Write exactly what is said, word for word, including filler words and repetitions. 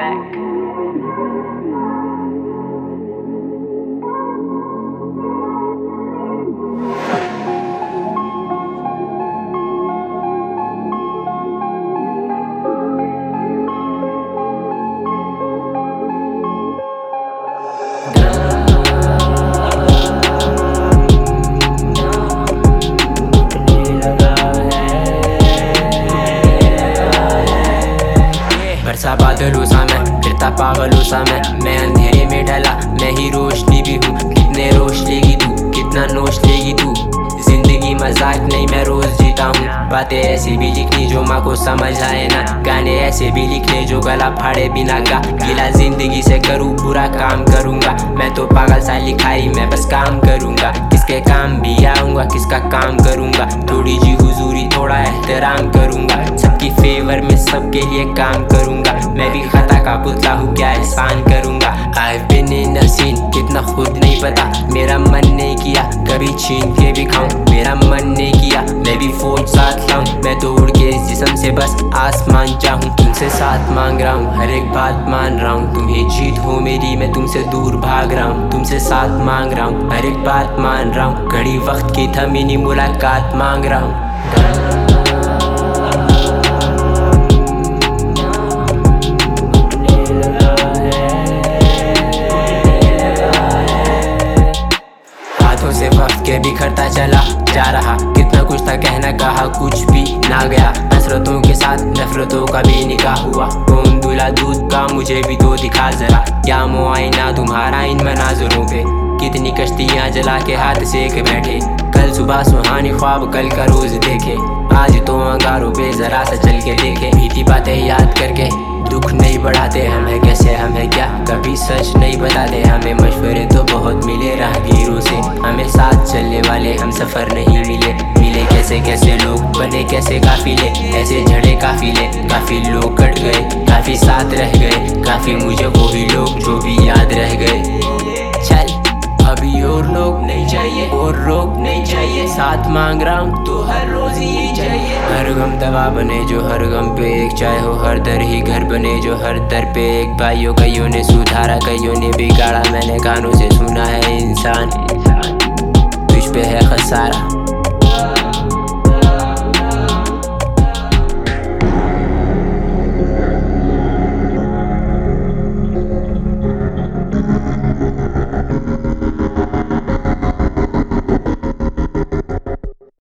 back. बरसा बादलों सा मैं, फिरता पागलों सा मैं मैं अंधेरे में ढला, मैं ही रोशनी भी हूँ। कितने रोश लेगी तू, कितना नोश लेगी तू। जिंदगी मजाक नहीं, मैं रोज जीता हूँ। बातें ऐसी भी लिखनी जो माँ को समझ आए ना, गाने ऐसे भी लिखने जो गला फाड़े बिना गा। गिला जिंदगी से करूँ पूरा काम करूँगा, मैं तो पागल सा लिखाई, मैं बस काम करूँगा। किसके काम भी आऊँगा, किसका काम करूँगा। थोड़ी जी हुजूरी, थोड़ा एहतराम करूँगा। सबकी फेवर में सबके लिए काम करूँगा। मैं भी खता का पुतला हूँ, क्या एहसान करूँगा। I've been in a scene, कितना खुद नहीं पता। मेरा मन नहीं किया कभी छीन के भी खाऊं, मेरा मन नहीं किया मैं भी फौज साथ लाऊं। मैं तो उड़ के इस जिस्म से बस आसमान चाहूं। तुमसे साथ मांग रहा हूँ, हर एक बात मान रहा हूँ। तुम्हें जीत हो मेरी, मैं तुमसे दूर भाग रहा हूँ। तुमसे साथ मांग रहा हूँ, हर एक बात मान रहा हूँ। घड़ी वक्त की थमी नहीं, मुलाकात मांग रहा हूँ। से वक्त के बिखरता चला जा रहा, कितना कुछ था कहना, कहा कुछ भी ना गया। हसरतों के साथ नफरतों का भी निकाह हुआ। कौन दूल्हा दूध का, मुझे भी तो दिखा जरा। क्या मुआयना तुम्हारा इन मनाजरों पे, कितनी कश्तियाँ जला के हाथ सेक बैठे। कल सुबह सुहानी ख्वाब, कल का रोज देखे। आज तो अंगारों पे जरा सा चल के देखे। बीती बातें याद करके दुख नहीं बढ़ाते, हमें कैसे हमें क्या कभी सच नहीं बताते। हमें मशवरे तो बहुत मिले राहगीरों से, हमें साथ चलने वाले हम सफर नहीं मिले। मिले कैसे कैसे लोग, बने कैसे काफिले, ऐसे झड़े काफिले। काफी लोग कट गए, काफी साथ रह गए। काफी मुझे वही लोग जो भी याद रह गए। चल अभी और लोग नहीं चाहिए, और लोग नहीं चाहिए। साथ मांग रहा हूँ तो हर रोज ही चाहिए। हर गम दवा बने जो हर गम पे एक, चाहे हो हर दर ही घर बने जो हर दर पे एक। भाइयों कईयों ने सुधारा, कईयों ने बिगाड़ा। मैंने कानों से सुना है इंसान तुझ पे है खसारा।